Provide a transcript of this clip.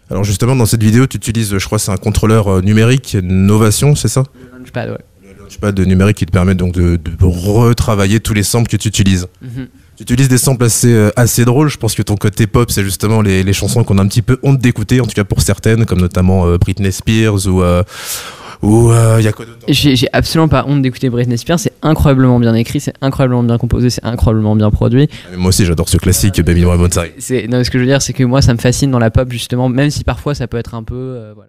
Alors justement, dans cette vidéo, tu utilises, je crois, c'est un contrôleur numérique Novation, c'est ça? Le Launchpad, ouais. Le Launchpad numérique qui te permet donc de retravailler tous les samples que tu utilises. Tu utilises des samples assez drôles. Je pense que ton côté pop, c'est justement les chansons qu'on a un petit peu honte d'écouter, en tout cas pour certaines, comme notamment Britney Spears ou y a quoi d'autre? J'ai absolument pas honte d'écouter Britney Spears, c'est incroyablement bien écrit, c'est incroyablement bien composé, c'est incroyablement bien produit. Moi aussi, j'adore ce classique, Baby One More Time. Non, ce que je veux dire, c'est que moi, ça me fascine dans la pop, justement, même si parfois ça peut être un peu... voilà.